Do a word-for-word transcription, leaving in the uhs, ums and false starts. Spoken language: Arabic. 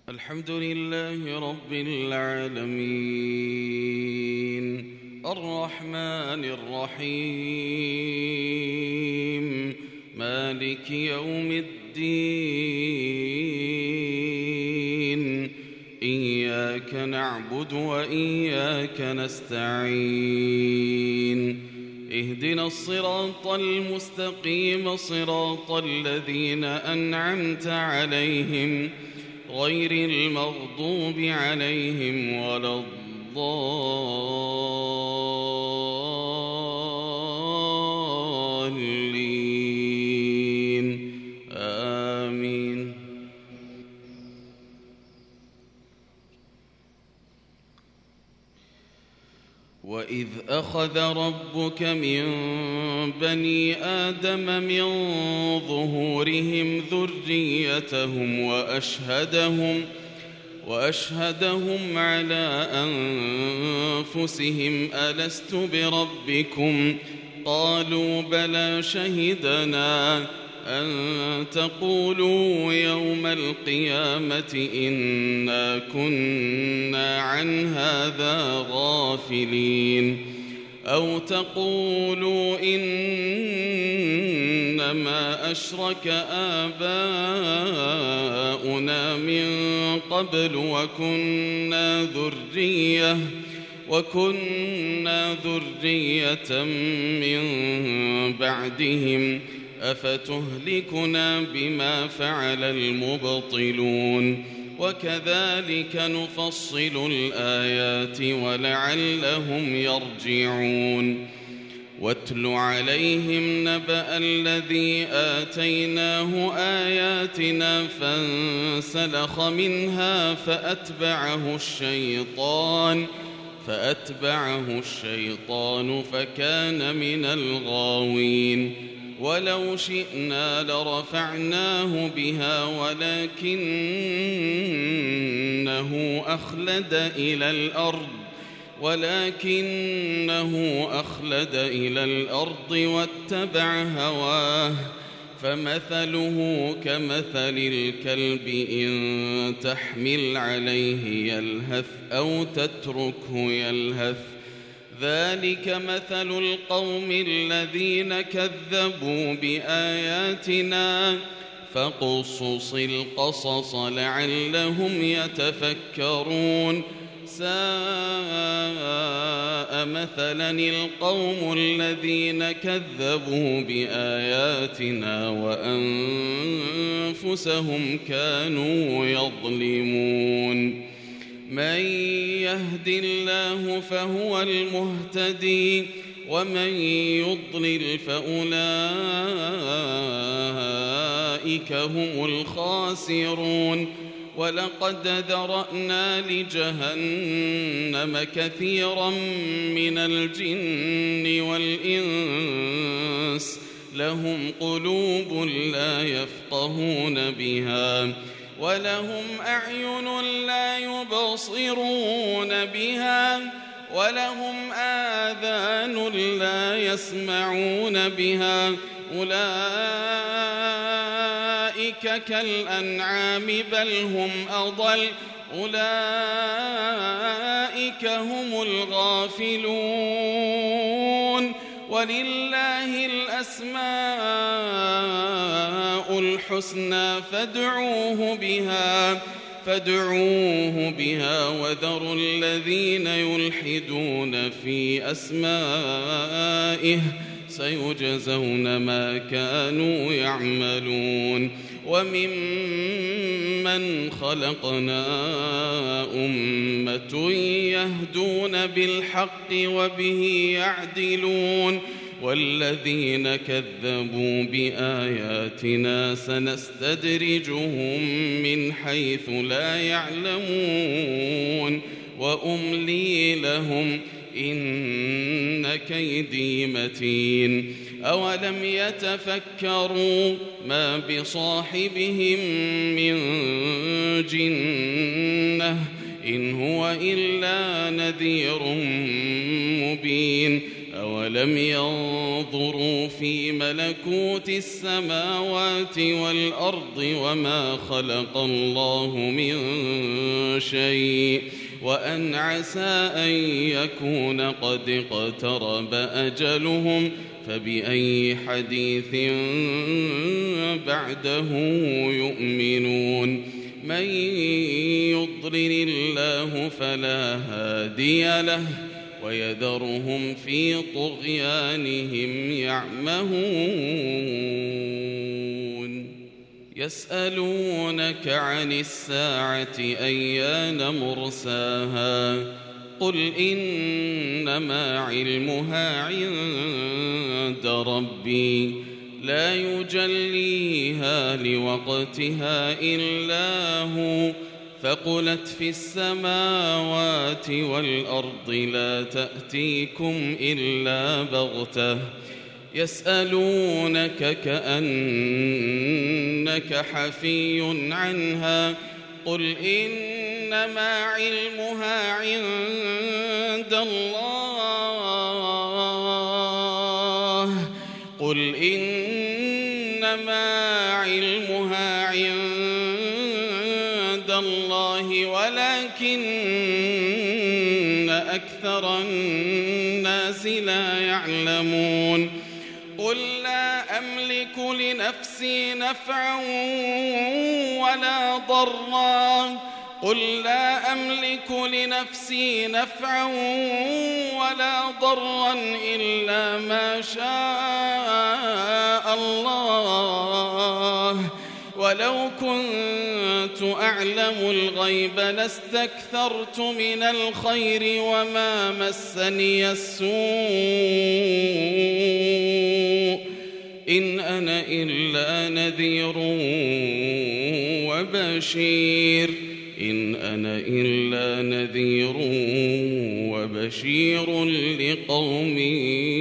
الحمد لله رب العالمين الرحمن الرحيم مالك يوم الدين إياك نعبد وإياك نستعين اهدنا الصراط المستقيم صراط الذين أنعمت عليهم غير المغضوب عليهم ولا الضالين آمين. وإذ أخذ ربك من بني آدم من ظهورهم ذريتهم وأشهدهم وأشهدهم على أنفسهم ألست بربكم قالوا بلى شهدنا أن تقولوا يوم القيامة إنا كنا عن هذا غافلين أو تقولوا إنما أشرك آباؤنا من قبل وكنا ذرية وكنا ذرية من بعدهم أفتهلكنا بما فعل المبطلون وكذلك نفصل الآيات ولعلهم يرجعون. واتل عليهم نبأ الذي آتيناه آياتنا فانسلخ منها فأتبعه الشيطان فأتبعه الشيطان فكان من الغاوين. ولو شئنا لرفعناه بها ولكنه أخلد إلى الأرض ولكنه أخلد إلى الأرض واتبع هواه فمثله كمثل الكلب إن تحمل عليه يلهث أو تتركه يلهث ذلك مثل القوم الذين كذبوا بآياتنا فاقصص القصص لعلهم يتفكرون. ساء مثلا القوم الذين كذبوا بآياتنا وأنفسهم كانوا يظلمون. من يهد الله فهو المهتدي ومن يضلل فأولئك هم الخاسرون. ولقد ذرأنا لجهنم كثيرا من الجن والإنس لهم قلوب لا يفقهون بها ولهم أعين لا يبصرون بها ولهم آذان لا يسمعون بها أولئك كالأنعام بل هم أضل أولئك هم الغافلون. ولله الأسماء الحسنى فادعوه بها فادعوه بها وذروا الذين يلحدون في أسمائه سيجزون ما كانوا يعملون. وممن خلقنا أمة يهدون بالحق وبه يعدلون والذين كذبوا بآياتنا سنستدرجهم من حيث لا يعلمون وأملي لهم إن كيدي متين. أولم يتفكروا ما بصاحبهم من جنة إن هو إلا نذير مبين. أولم ينظروا في ملكوت السماوات والأرض وما خلق الله من شيء وأن عسى أن يكون قد اقترب أجلهم فبأي حديث بعده يؤمنون من يضلل الله فلا هادي له ويذرهم في طغيانهم يعمهون يسألونك عن الساعة أيان مرساها قل إنما علمها عند ربي لا يجليها لوقتها إلا هو ثقلت في السماوات والأرض لا تأتيكم إلا بغتة يسألونك كأنك حفي عنها قل إنما علمها عند الله قل إنما علمها عند الله ولكن أكثر الناس لا يعلمون قل لا أملك لنفسي نفعا ولا ضرا قل لا أملك لنفسي نفعا ولا ضرا إلا ما شاء الله ولو كنت أعلم الغيب لاستكثرت من الخير وما مسني السوء إن أنا إلا نذير وبشير إن أنا إلا نذير وبشير لقوم